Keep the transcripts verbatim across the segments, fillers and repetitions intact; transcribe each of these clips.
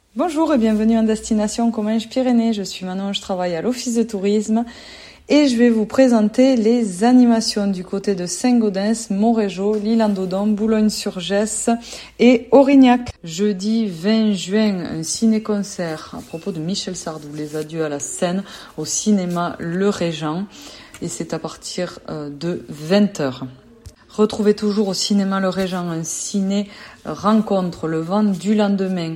Bonjour et bienvenue en destination Comminges-Pyrénées. Je suis Manon, je travaille à l'Office de tourisme et je vais vous présenter les animations du côté de Saint-Gaudens, Montrégeau, l'Isle-en-Dodon, Boulogne-sur-Gesse et Aurignac. Jeudi vingt juin, un ciné-concert à propos de Michel Sardou, Les adieux à la scène au cinéma Le Régent et c'est à partir de vingt heures. Retrouvez toujours au cinéma Le Régent un ciné-rencontre le vent du lendemain.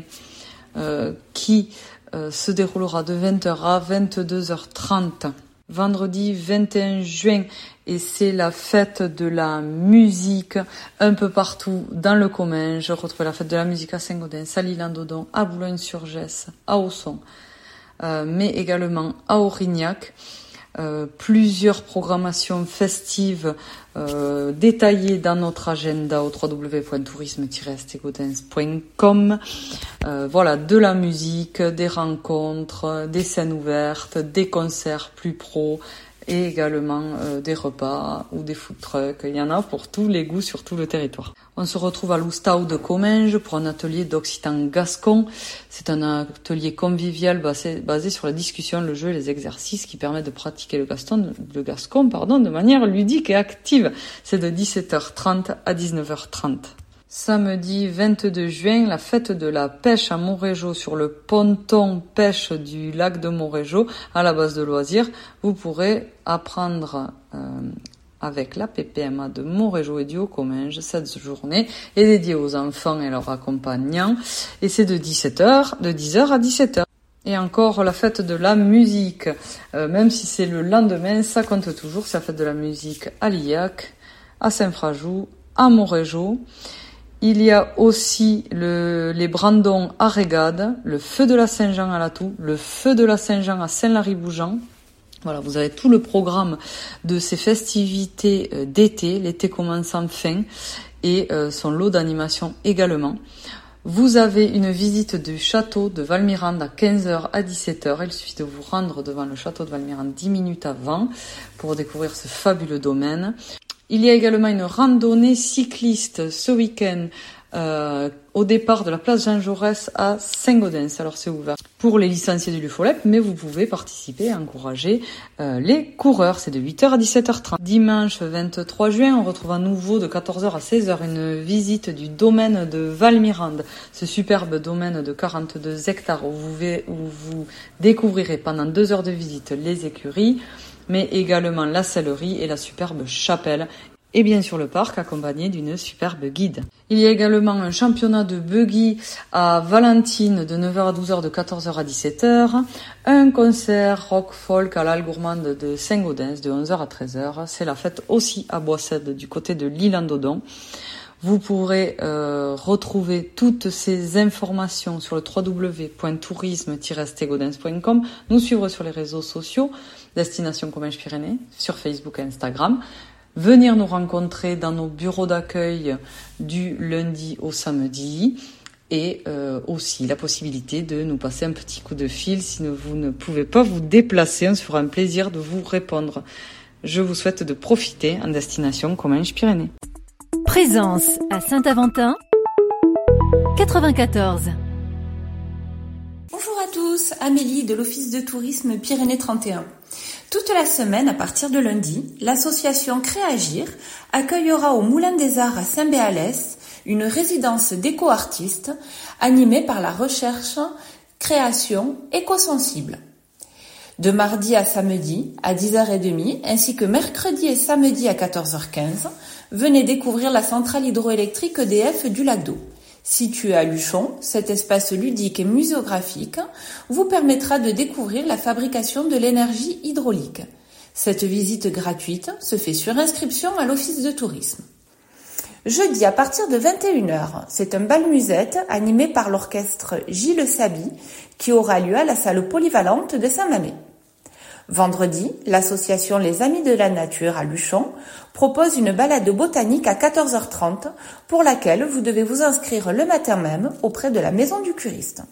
Euh, qui euh, se déroulera de vingt heures à vingt-deux heures trente. Vendredi vingt et un juin, et c'est la fête de la musique un peu partout dans le Comminges. Je retrouve la fête de la musique à Saint-Gaudens, à l'Isle-en-Dodon, à Boulogne-sur-Gesse, à Ausson, euh, mais également à Aurignac. Euh, plusieurs programmations festives euh, détaillées dans notre agenda au w w w point tourisme tiret estegaudens point com. Euh, voilà, de la musique, des rencontres, des scènes ouvertes, des concerts plus pro et également euh, des repas ou des food trucks. Il y en a pour tous les goûts sur tout le territoire. On se retrouve à l'Oustau de Comminges pour un atelier d'occitan gascon. C'est un atelier convivial basé, basé sur la discussion, le jeu et les exercices qui permettent de pratiquer le gascon, le gascon pardon, de manière ludique et active. C'est de dix-sept heures trente à dix-neuf heures trente. Samedi vingt-deux juin, la fête de la pêche à Montrégeau sur le ponton pêche du lac de Montrégeau à la base de loisirs. Vous pourrez apprendre euh, avec la P P M A de Montrégeau et du Haut-Comminges. Cette journée est dédiée aux enfants et leurs accompagnants et c'est de dix-sept heures, de dix heures à dix-sept heures. Et encore la fête de la musique, euh, même si c'est le lendemain, ça compte toujours. C'est la fête de la musique à Lillac, à Saint-Frajou, à Montrégeau. Il y a aussi le, les brandons à Régade, le feu de la Saint-Jean à Latou, le feu de la Saint-Jean à Saint-Lary-Bougeant. Voilà, vous avez tout le programme de ces festivités d'été. L'été commence enfin et euh, son lot d'animation également. Vous avez une visite du château de Valmirande à quinze heures à dix-sept heures. Il suffit de vous rendre devant le château de Valmirande dix minutes avant pour découvrir ce fabuleux domaine. Il y a également une randonnée cycliste ce week-end euh, au départ de la place Jean Jaurès à Saint-Gaudens. Alors c'est ouvert pour les licenciés du Lufolep, mais vous pouvez participer et encourager euh, les coureurs. C'est de huit heures à dix-sept heures trente. Dimanche vingt-trois juin, on retrouve à nouveau de quatorze heures à seize heures une visite du domaine de Valmirande. Ce superbe domaine de quarante-deux hectares où vous, où vous découvrirez pendant deux heures de visite les écuries, mais également la sellerie et la superbe chapelle, et bien sûr le parc accompagné d'une superbe guide. Il y a également un championnat de buggy à Valentine de neuf heures à douze heures, de quatorze heures à dix-sept heures, un concert rock-folk à l'Halle Gourmande de Saint-Gaudens de onze heures à treize heures. C'est la fête aussi à Boissède du côté de l'Isle-en-Dodon. Vous pourrez euh, retrouver toutes ces informations sur le w w w point tourisme tiret estegaudens point com, nous suivre sur les réseaux sociaux, Destination Comminges-Pyrénées, sur Facebook et Instagram, venir nous rencontrer dans nos bureaux d'accueil du lundi au samedi et euh, aussi la possibilité de nous passer un petit coup de fil si vous ne pouvez pas vous déplacer. On se fera un plaisir de vous répondre. Je vous souhaite de profiter en Destination Comminges-Pyrénées. Présence à Saint-Aventin, quatre-vingt-quatorze. Bonjour à tous, Amélie de l'Office de tourisme Pyrénées trente et un. Toute la semaine, à partir de lundi, l'association Créagir accueillera au Moulin des Arts à Saint-Béalès une résidence d'éco-artistes animée par la recherche création éco-sensible. De mardi à samedi à dix heures trente ainsi que mercredi et samedi à quatorze heures quinze, venez découvrir la centrale hydroélectrique E D F du lac d'Eau. Situé à Luchon, cet espace ludique et muséographique vous permettra de découvrir la fabrication de l'énergie hydraulique. Cette visite gratuite se fait sur inscription à l'Office de tourisme. Jeudi à partir de vingt et une heures, c'est un bal musette animé par l'orchestre Gilles Saby qui aura lieu à la salle polyvalente de Saint-Mamé. Vendredi, l'association Les Amis de la Nature à Luchon propose une balade botanique à quatorze heures trente pour laquelle vous devez vous inscrire le matin même auprès de la Maison du Curiste.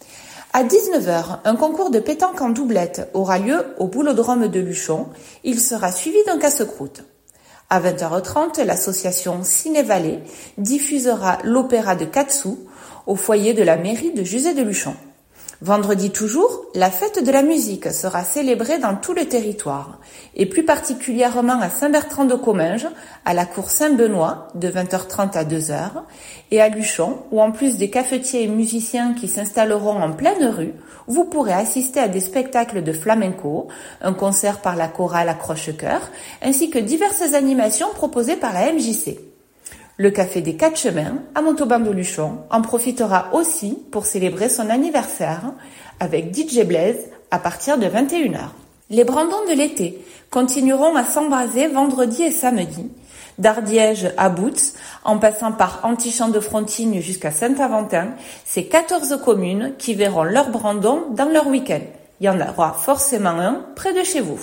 À dix-neuf heures, un concours de pétanque en doublette aura lieu au Boulodrome de Luchon. Il sera suivi d'un casse-croûte. À vingt heures trente, l'association Ciné-Vallée diffusera l'opéra de Katsu au foyer de la mairie de Juzet de Luchon. Vendredi toujours, la fête de la musique sera célébrée dans tout le territoire, et plus particulièrement à Saint-Bertrand-de-Comminges, à la cour Saint-Benoît, de vingt heures trente à deux heures, et à Luchon, où en plus des cafetiers et musiciens qui s'installeront en pleine rue, vous pourrez assister à des spectacles de flamenco, un concert par la chorale Accroche-Cœur, ainsi que diverses animations proposées par la M J C. Le Café des Quatre Chemins, à Montauban-de-Luchon, en profitera aussi pour célébrer son anniversaire avec D J Blaze à partir de vingt et une heures. Les brandons de l'été continueront à s'embraser vendredi et samedi, d'Ardiège à Bouts, en passant par Antichamps-de-Frontignes jusqu'à Saint-Aventin, c'est quatorze communes qui verront leur brandon dans leur week-end. Il y en aura forcément un près de chez vous.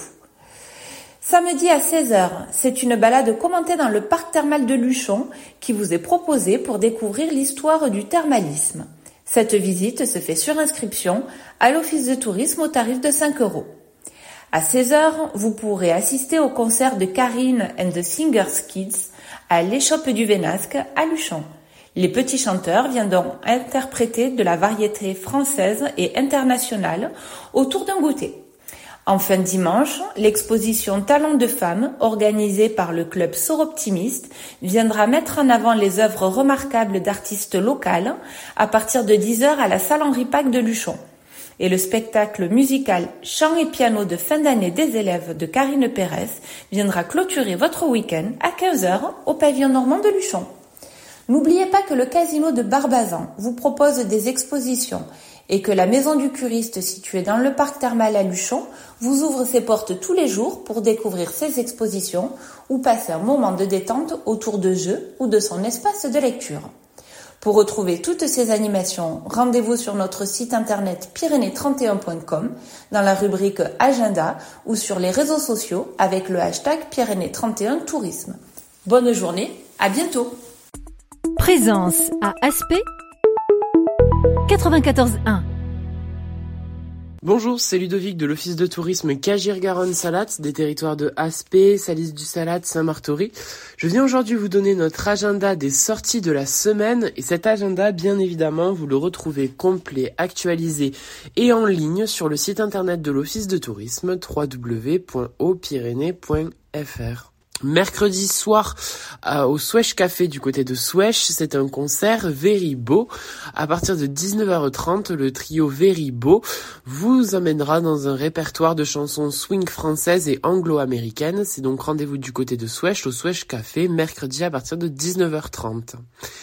Samedi à seize heures, c'est une balade commentée dans le parc thermal de Luchon qui vous est proposée pour découvrir l'histoire du thermalisme. Cette visite se fait sur inscription à l'office de tourisme au tarif de cinq euros. À seize heures, vous pourrez assister au concert de Karine and the Singers Kids à l'échoppe du Vénasque à Luchon. Les petits chanteurs viendront interpréter de la variété française et internationale autour d'un goûter. En fin de dimanche, l'exposition Talents de femmes, organisée par le club Soroptimiste, viendra mettre en avant les œuvres remarquables d'artistes locales à partir de dix heures à la salle Henri Pack de Luchon. Et le spectacle musical Chant et piano de fin d'année des élèves de Karine Pérez viendra clôturer votre week-end à quinze heures au pavillon normand de Luchon. N'oubliez pas que le casino de Barbazan vous propose des expositions et que la maison du curiste située dans le parc thermal à Luchon vous ouvre ses portes tous les jours pour découvrir ses expositions ou passer un moment de détente autour de jeux ou de son espace de lecture. Pour retrouver toutes ces animations, rendez-vous sur notre site internet pyrénées trente et un point com dans la rubrique Agenda ou sur les réseaux sociaux avec le hashtag Pyrénées trente et un Tourisme. Bonne journée, à bientôt. Présence à Aspet quatre-vingt-quatorze un. Bonjour, c'est Ludovic de l'Office de tourisme Cagir-Garonne-Salat, des territoires de Aspet, Salis-du-Salat, Saint-Martory. Je viens aujourd'hui vous donner notre agenda des sorties de la semaine et cet agenda, bien évidemment, vous le retrouvez complet, actualisé et en ligne sur le site internet de l'Office de tourisme w w w point haut pyrénées point f r. Mercredi soir euh, au Swesh Café du côté de Swesh, c'est un concert Very Beau. À partir de dix-neuf heures trente, le trio Very Beau vous emmènera dans un répertoire de chansons swing françaises et anglo-américaines. C'est donc rendez-vous du côté de Swesh au Swesh Café, mercredi à partir de dix-neuf heures trente.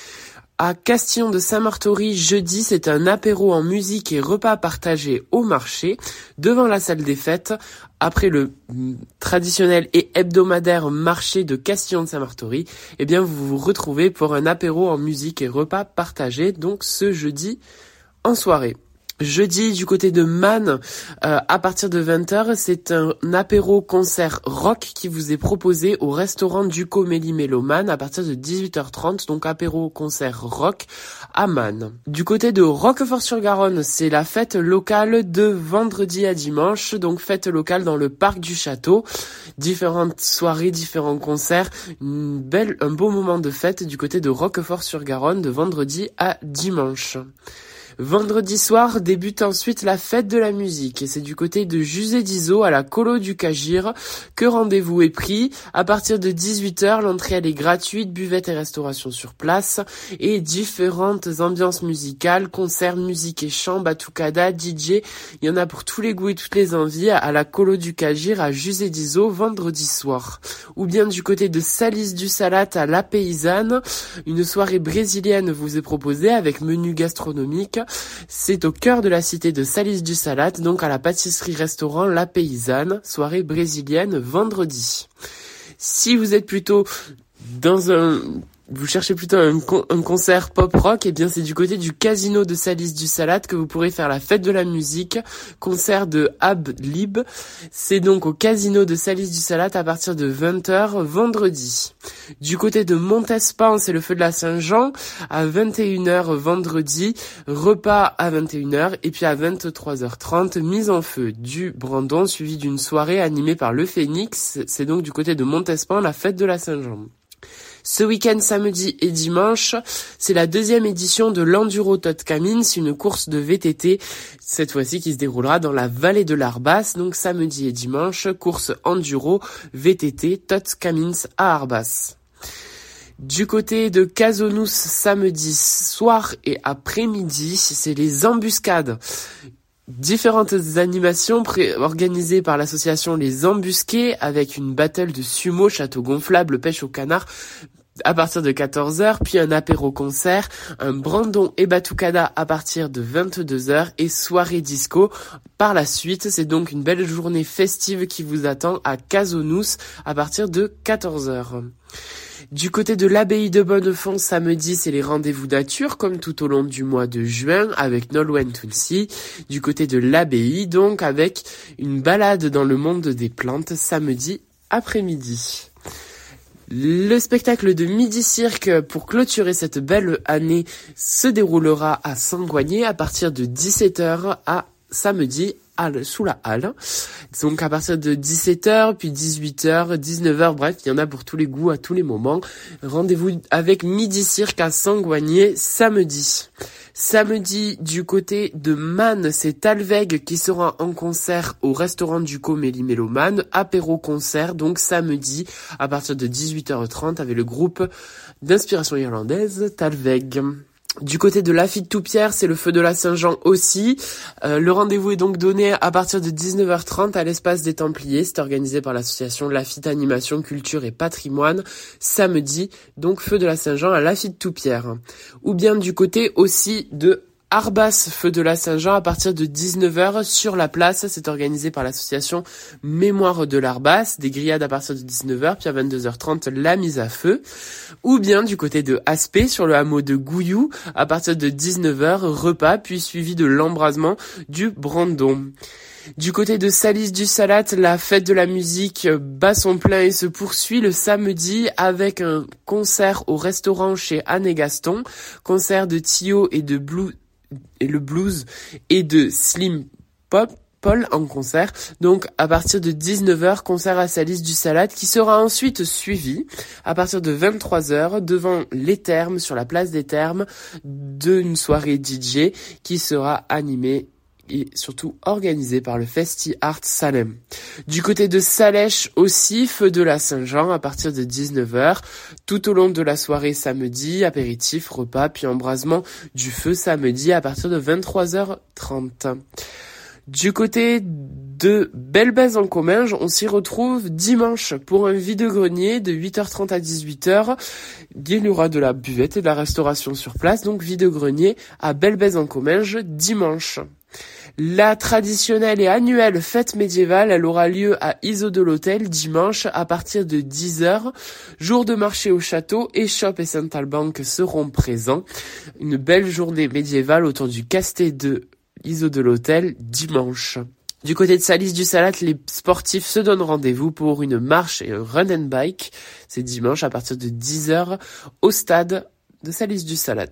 À Castillon de Saint-Martory, jeudi, c'est un apéro en musique et repas partagés au marché, devant la salle des fêtes, après le traditionnel et hebdomadaire marché de Castillon de Saint-Martory. Eh bien, vous vous retrouvez pour un apéro en musique et repas partagés, donc ce jeudi en soirée. Jeudi, du côté de Man, euh, à partir de vingt heures, c'est un apéro-concert rock qui vous est proposé au restaurant Duco Méli-Méloman à partir de dix-huit heures trente, donc apéro-concert rock à Man. Du côté de Roquefort-sur-Garonne, c'est la fête locale de vendredi à dimanche, donc fête locale dans le parc du château. Différentes soirées, différents concerts, une belle, un beau moment de fête du côté de Roquefort-sur-Garonne de vendredi à dimanche. Vendredi soir débute ensuite la fête de la musique et c'est du côté de Jusé d'Iso à la Colo du Cagir que rendez-vous est pris. À partir de dix-huit heures, l'entrée elle est gratuite, buvette et restauration sur place et différentes ambiances musicales, concerts, musique et chant, batucada, D J. Il y en a pour tous les goûts et toutes les envies à la Colo du Cagir à Jusé d'Iso vendredi soir. Ou bien du côté de Salis-du-Salat à La Paysanne, une soirée brésilienne vous est proposée avec menu gastronomique. C'est au cœur de la cité de Salis-du-Salat, donc à la pâtisserie-restaurant La Paysanne, soirée brésilienne vendredi. Si vous êtes plutôt dans un... Vous cherchez plutôt un, con- un concert pop-rock, et eh bien c'est du côté du casino de Salis-du-Salat que vous pourrez faire la fête de la musique, concert de Ab Lib. C'est donc au casino de Salis-du-Salat à partir de vingt heures vendredi. Du côté de Montespan, c'est le feu de la Saint-Jean à vingt et une heures vendredi, repas à vingt et une heures et puis à vingt-trois heures trente, mise en feu du brandon suivi d'une soirée animée par le Phénix. C'est donc du côté de Montespan la fête de la Saint-Jean. Ce week-end, samedi et dimanche, c'est la deuxième édition de l'Enduro Tot Camins, une course de V T T, cette fois-ci qui se déroulera dans la vallée de l'Arbas, donc samedi et dimanche, course Enduro V T T Tot Camins à Arbas. Du côté de Casonous, samedi soir et après-midi, c'est les embuscades. Différentes animations pré- organisées par l'association Les Embusqués avec une battle de sumo, château gonflable, pêche au canard à partir de quatorze heures, puis un apéro-concert, un brandon et batucada à partir de vingt-deux heures et soirée disco par la suite. C'est donc une belle journée festive qui vous attend à Casonous à partir de quatorze heures. Du côté de l'abbaye de Bonnefond, samedi, c'est les rendez-vous nature, comme tout au long du mois de juin, avec Nolwenn Tulsi. Du côté de l'abbaye, donc, avec une balade dans le monde des plantes, samedi après-midi. Le spectacle de Midi Cirque pour clôturer cette belle année se déroulera à Saint-Goigné à partir de dix-sept heures à samedi Halle, sous la halle. Donc à partir de dix-sept heures, puis dix-huit heures, dix-neuf heures, bref, il y en a pour tous les goûts, à tous les moments. Rendez-vous avec Midi Cirque à Saint-Goigné samedi. Samedi, du côté de Man, c'est Talveg qui sera en concert au restaurant du Comélie Mélomane, apéro concert, donc samedi, à partir de dix-huit heures trente avec le groupe d'inspiration irlandaise Talveg. Du côté de Lafitte Toupierre, c'est le feu de la Saint-Jean aussi. Euh, le rendez-vous est donc donné à partir de dix-neuf heures trente à l'espace des Templiers. C'est organisé par l'association Lafitte Animation, Culture et Patrimoine. Samedi, donc feu de la Saint-Jean à Lafitte Toupierre. Ou bien du côté aussi de Arbas, feu de la Saint-Jean à partir de dix-neuf heures sur la place. C'est organisé par l'association Mémoire de l'Arbas, des grillades à partir de dix-neuf heures, puis à vingt-deux heures trente la mise à feu. Ou bien du côté de Aspé, sur le hameau de Gouillou, à partir de dix-neuf heures, repas, puis suivi de l'embrasement du brandon. Du côté de Salis du Salat, la fête de la musique bat son plein et se poursuit le samedi avec un concert au restaurant chez Anne et Gaston, concert de Tio et de Blue et le blues et de Slim Pop Paul en concert, donc à partir de dix-neuf heures, concert à Salis du Salat qui sera ensuite suivi à partir de vingt-trois heures devant les Thermes, sur la place des Thermes, d'une soirée D J qui sera animée et surtout organisé par le Festi Art Salem. Du côté de Salèche aussi, feu de la Saint-Jean à partir de dix-neuf heures, tout au long de la soirée samedi, apéritif, repas, puis embrasement du feu samedi à partir de vingt-trois heures trente. Du côté de Belbèze-en-Comminges, on s'y retrouve dimanche pour un vide-grenier de huit heures trente à dix-huit heures. Il y aura de la buvette et de la restauration sur place, donc vide-grenier à Belbèze-en-Comminges dimanche. La traditionnelle et annuelle fête médiévale, elle aura lieu à Iso de l'Hôtel dimanche à partir de dix heures. Jour de marché au château, Échoppe et Saint-Alban seront présents. Une belle journée médiévale autour du castet de Iso de l'Hôtel dimanche. Du côté de Salis du Salat, les sportifs se donnent rendez-vous pour une marche et un run and bike. C'est dimanche à partir de dix heures au stade de Salis du Salat.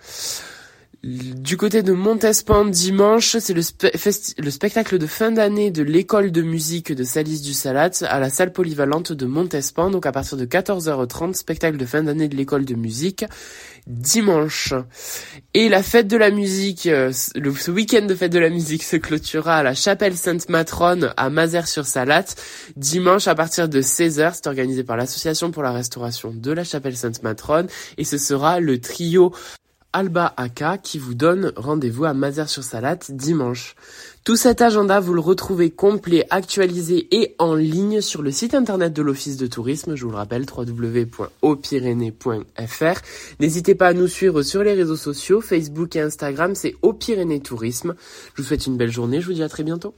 Du côté de Montespan, dimanche, c'est le, spe- festi- le spectacle de fin d'année de l'école de musique de Salis du Salat à la salle polyvalente de Montespan. Donc à partir de quatorze heures trente, spectacle de fin d'année de l'école de musique dimanche. Et la fête de la musique, euh, le, ce week-end de fête de la musique se clôturera à la chapelle Sainte-Matrone à Mazères-sur-Salat dimanche à partir de seize heures. C'est organisé par l'association pour la restauration de la chapelle Sainte-Matrone et ce sera le trio Alba Aka qui vous donne rendez-vous à Mazères-sur-Salat dimanche. Tout cet agenda, vous le retrouvez complet, actualisé et en ligne sur le site internet de l'Office de tourisme, je vous le rappelle, w w w point haut pyrénées point f r. N'hésitez pas à nous suivre sur les réseaux sociaux, Facebook et Instagram, c'est Haut Pyrénées Tourisme. Je vous souhaite une belle journée, je vous dis à très bientôt.